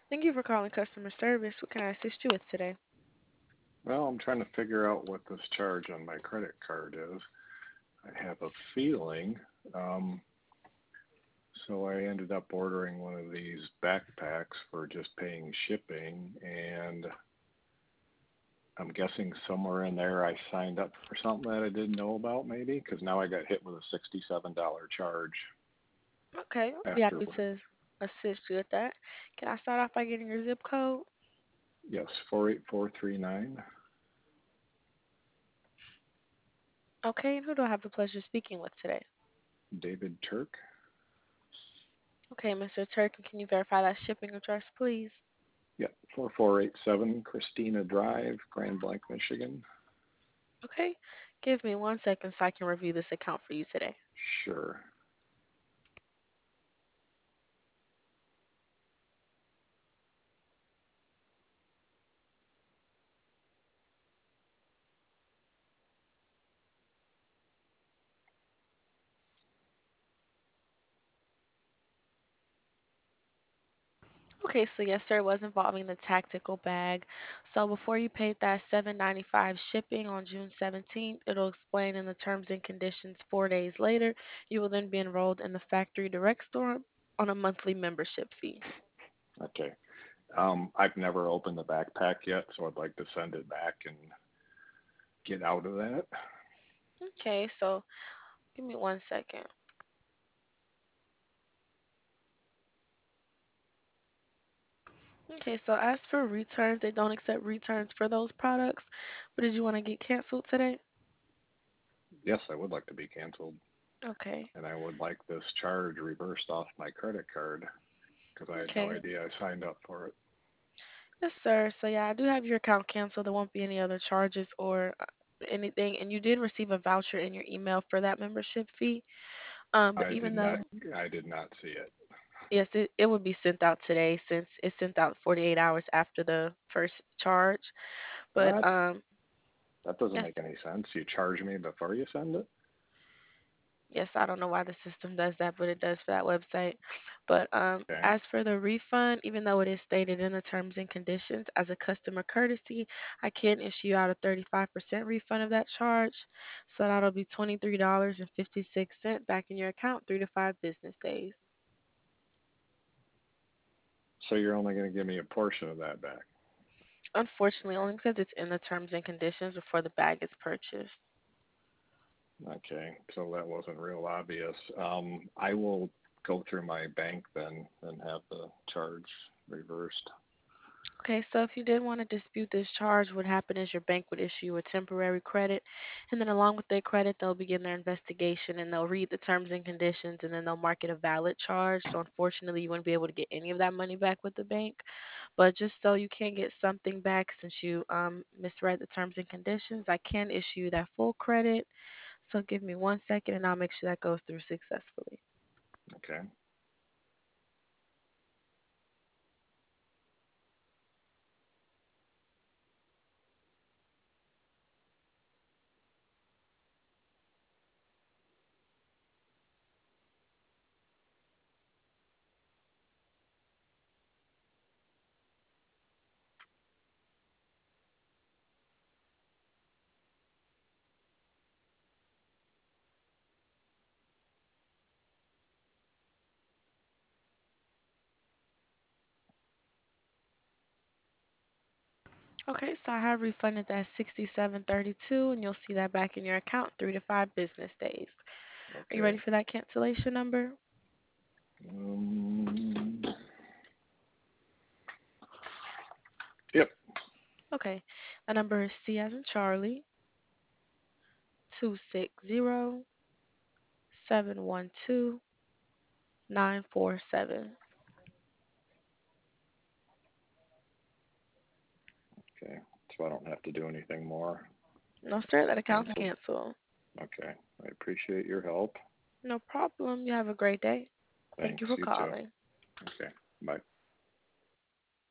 Thank you for calling customer service. What can I assist you with today? Well, I'm trying to figure out what this charge on my credit card is. I have a feeling, um, so I ended up ordering one of these backpacks for just paying shipping, and I'm guessing somewhere in there I signed up for something that I didn't know about, maybe, because now I got hit with a $67 charge Okay, I'll be happy afterward. to assist you with that. Can I start off by getting your zip code? Yes, 48439, Okay, and who do I have the pleasure of speaking with today? David Turk. Okay, Mr. Turk, and can you verify that shipping address, please? Yep, 4487 Christina Drive, Grand Blanc, Michigan. Okay, give me 1 second so I can review this account for you today. Sure. Okay, so yes, sir, it was involving the tactical bag. So before you paid that $7.95 shipping on June 17th, it'll explain in the terms and conditions 4 days later. You will then be enrolled in the factory direct store on a monthly membership fee. Okay. I've never opened the backpack yet, so I'd like to send it back and get out of that. Okay, so give me 1 second. Okay, so as for returns, they don't accept returns for those products. But did you want to get canceled today? Yes, I would like to be canceled, Okay. and I would like this charge reversed off my credit card because I had no Okay. idea I signed up for it. Yes, sir. So yeah, I do have your account canceled. There won't be any other charges or anything. And you did receive a voucher in your email for that membership fee. But I did even not. though, I did not see it. yes, it would be sent out today since it's sent out 48 hours after the first charge. But What? That doesn't yes, make any sense. You charge me before you send it? yes, I don't know why the system does that, but it does for that website. But Okay. as for the refund, even though it is stated in the terms and conditions, as a customer courtesy, I can issue out a 35% refund of that charge. So that'll be $23.56 back in your account, 3 to 5 business days. So you're only going to give me a portion of that back. Unfortunately, only because it's in the terms and conditions before the bag is purchased. Okay. So that wasn't real obvious. I will go through my bank then and have the charge reversed. Okay, so if you did want to dispute this charge, what happened is your bank would issue you a temporary credit, and then along with their credit, they'll begin their investigation and they'll read the terms and conditions, and then they'll mark it a valid charge. So unfortunately, you wouldn't be able to get any of that money back with the bank. But just so you can get something back since you misread the terms and conditions, I can issue you that full credit. So give me 1 second, and I'll make sure that goes through successfully. Okay. Okay, so I have refunded that 67.32, and you'll see that back in your account 3 to 5 business days. Are you ready Okay. for that cancellation number? Um, yep. Okay, the number is C as in Charlie 260-712-947. Okay. So I don't have to do anything more. No, It's sir, that just account's canceled. canceled. Okay. I appreciate your help. No problem. You have a great day. Thank Thanks. you for You too. calling. Okay. Bye.